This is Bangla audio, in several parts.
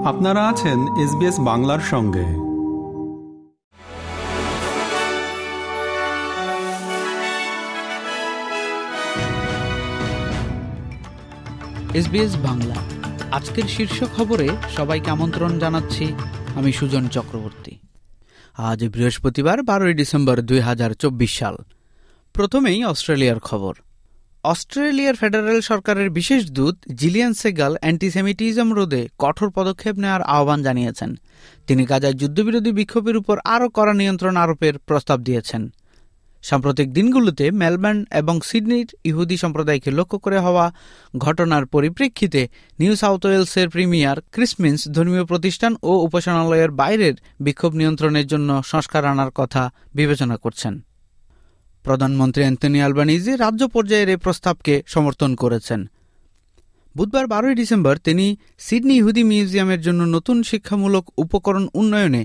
আপনারা আছেন SBS বাংলার সঙ্গে। SBS বাংলা আজকের শীর্ষ খবরে সবাইকে আমন্ত্রণ জানাচ্ছি। আমি সুজন চক্রবর্তী। আজ বৃহস্পতিবার 12 ডিসেম্বর 2024 সাল। প্রথমেই অস্ট্রেলিয়ার খবর। অস্ট্রেলিয়ার ফেডারেল সরকারের বিশেষ দূত জিলিয়ান সেগাল অ্যান্টিসেমিটিজম রোধে কঠোর পদক্ষেপ নেওয়ার আহ্বান জানিয়েছেন। তিনি গাজায় যুদ্ধবিরোধী বিক্ষোভের উপর আরও কড়া নিয়ন্ত্রণ আরোপের প্রস্তাব দিয়েছেন। সাম্প্রতিক দিনগুলোতে মেলবোর্ন এবং সিডনির ইহুদি সম্প্রদায়কে লক্ষ্য করে হওয়া ঘটনার পরিপ্রেক্ষিতে নিউ সাউথ ওয়েলসের প্রিমিয়ার ক্রিস মিন্স ধর্মীয় প্রতিষ্ঠান ও উপাসনালয়ের বাইরের বিক্ষোভ নিয়ন্ত্রণের জন্য সংস্কার আনার কথা বিবেচনা করছেন। প্রধানমন্ত্রী অ্যান্থনি আলবানিজি রাজ্য পর্যায়ের এই প্রস্তাবকে সমর্থন করেছেন। বুধবার 12 ডিসেম্বর তিনি সিডনি ইহুদি মিউজিয়ামের জন্য নতুন শিক্ষামূলক উপকরণ উন্নয়নে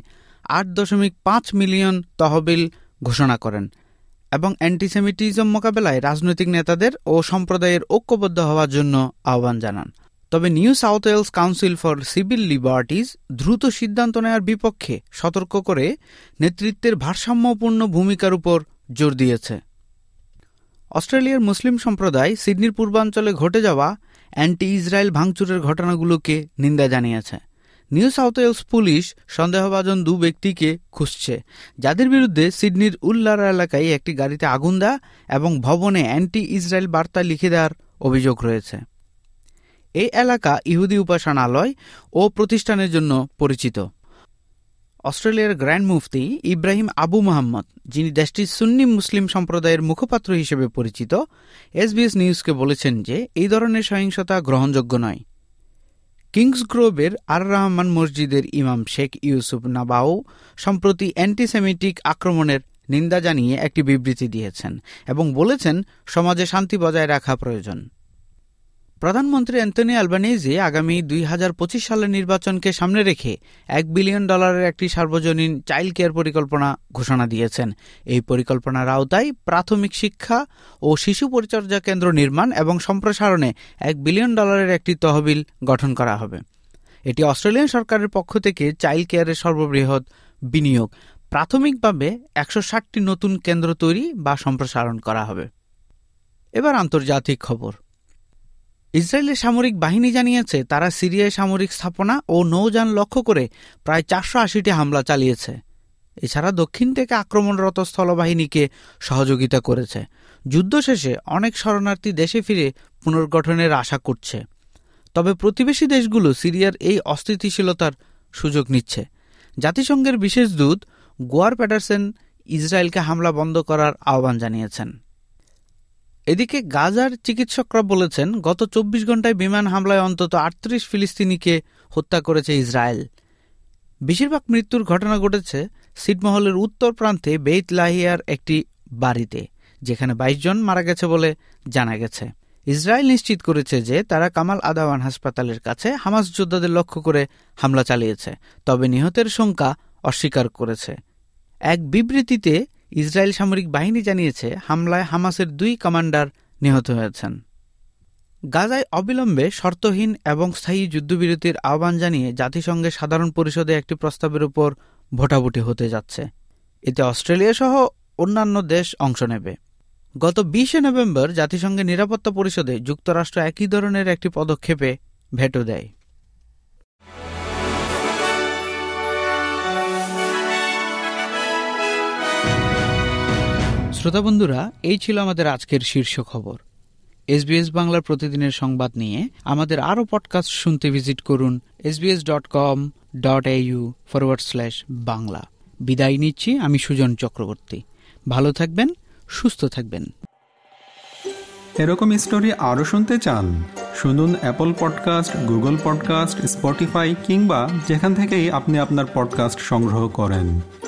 8.5 মিলিয়ন তহবিল ঘোষণা করেন এবং অ্যান্টিসেমিটিজম মোকাবেলায় রাজনৈতিক নেতাদের ও সম্প্রদায়ের ঐক্যবদ্ধ হওয়ার জন্য আহ্বান জানান। তবে New South Wales Council for Civil Liberties দ্রুত সিদ্ধান্ত নেওয়ার বিপক্ষে সতর্ক করে নেতৃত্বের ভারসাম্যপূর্ণ ভূমিকার উপর জোর দিয়েছে। অস্ট্রেলিয়ার মুসলিম সম্প্রদায় সিডনির পূর্বাঞ্চলে ঘটে যাওয়া অ্যান্টি ইসরায়েল ভাঙচুরের ঘটনাগুলোকে নিন্দা জানিয়েছে। নিউ সাউথ ওয়েলস পুলিশ সন্দেহভাজন 2 ব্যক্তিকে খুঁজছে, যাদের বিরুদ্ধে সিডনির উল্লারা এলাকায় একটি গাড়িতে আগুন দেওয়া এবং ভবনে অ্যান্টি ইসরায়েল বার্তা লিখে দেওয়ার অভিযোগ রয়েছে। এই এলাকা ইহুদি উপাসনালয় ও প্রতিষ্ঠানের জন্য পরিচিত। অস্ট্রেলিয়ার গ্র্যান্ড মুফতি ইব্রাহিম আবু মোহাম্মদ, যিনি দেশটির সুন্নি মুসলিম সম্প্রদায়ের মুখপাত্র হিসেবে পরিচিত, SBS নিউজকে বলেছেন যে এই ধরনের সহিংসতা গ্রহণযোগ্য নয়। কিংস গ্রোভের আর রহমান মসজিদের ইমাম শেখ ইউসুফ নাবাও সম্প্রতি অ্যান্টিসেমিটিক আক্রমণের নিন্দা জানিয়ে একটি বিবৃতি দিয়েছেন এবং বলেছেন সমাজে শান্তি বজায় রাখা প্রয়োজন। প্রধানমন্ত্রী অ্যান্থনি আলবানিজি আগামী 2025 সালের নির্বাচনকে সামনে রেখে $1 বিলিয়ন একটি সার্বজনীন চাইল্ড কেয়ার পরিকল্পনা ঘোষণা দিয়েছেন। এই পরিকল্পনার আওতায় প্রাথমিক শিক্ষা ও শিশু পরিচর্যা কেন্দ্র নির্মাণ এবং সম্প্রসারণে $1 বিলিয়ন একটি তহবিল গঠন করা হবে। এটি অস্ট্রেলিয়ান সরকারের পক্ষ থেকে চাইল্ড কেয়ারের সর্ববৃহৎ বিনিয়োগ। প্রাথমিকভাবে 160টি নতুন কেন্দ্র তৈরি বা সম্প্রসারণ করা হবে। এবার আন্তর্জাতিক খবর। ইসরায়েলের সামরিক বাহিনী জানিয়েছে তারা সিরিয়ায় সামরিক স্থাপনা ও নৌযান লক্ষ্য করে প্রায় 480টি হামলা চালিয়েছে। এছাড়া দক্ষিণ থেকে আক্রমণরত স্থলবাহিনীকে সহযোগিতা করেছে। যুদ্ধ শেষে অনেক শরণার্থী দেশে ফিরে পুনর্গঠনের আশা করছে। তবে প্রতিবেশী দেশগুলো সিরিয়ার এই অস্থিতিশীলতার সুযোগ নিচ্ছে। জাতিসংঘের বিশেষ দূত গোয়ার প্যাটারসন ইসরায়েলকে হামলা বন্ধ করার আহ্বান জানিয়েছেন। এদিকে গাজার চিকিৎসকরা বলেছেন গত 24 ঘন্টায় বিমান হামলায় অন্তত 38 ফিলিস্তিনিকে হত্যা করেছে ইসরায়েল। বেশিরভাগ মৃত্যুর ঘটনা ঘটেছে ছিটমহলের উত্তর প্রান্তে বেইত লাহিয়ার একটি বাড়িতে, যেখানে 22 জন মারা গেছে বলে জানা গেছে। ইসরায়েল নিশ্চিত করেছে যে তারা কামাল আদাওয়ান হাসপাতালের কাছে হামাস যোদ্ধাদের লক্ষ্য করে হামলা চালিয়েছে, তবে নিহতের সংখ্যা অস্বীকার করেছে। এক বিবৃতিতে ইসরায়েল সামরিক বাহিনী জানিয়েছে হামলায় হামাসের 2 কমান্ডার নিহত হয়েছেন। গাজায় অবিলম্বে শর্তহীন এবং স্থায়ী যুদ্ধবিরতির আহ্বান জানিয়ে জাতিসংঘের সাধারণ পরিষদে একটি প্রস্তাবের উপর ভোটাভুটি হতে যাচ্ছে। এতে অস্ট্রেলিয়া সহ অন্যান্য দেশ অংশ নেবে। গত 20 নভেম্বর জাতিসংঘের নিরাপত্তা পরিষদে যুক্তরাষ্ট্র একই ধরনের একটি পদক্ষেপে ভেটো দেয়। শ্রোতা বন্ধুরা, এই ছিল আমাদের আজকের শীর্ষ খবর। SBS বাংলার প্রতিদিনের সংবাদ নিয়ে আমাদের আরও পডকাস্ট শুনতে ভিজিট করুন sbs.com.au/বাংলা। বিদায় নিচ্ছি, আমি সুজন চক্রবর্তী। ভালো থাকবেন, সুস্থ থাকবেন। এরকম স্টোরি আরও শুনতে চান? শুনুন Apple podcast, Google podcast, Spotify কিংবা যেখান থেকেই আপনি আপনার পডকাস্ট সংগ্রহ করেন।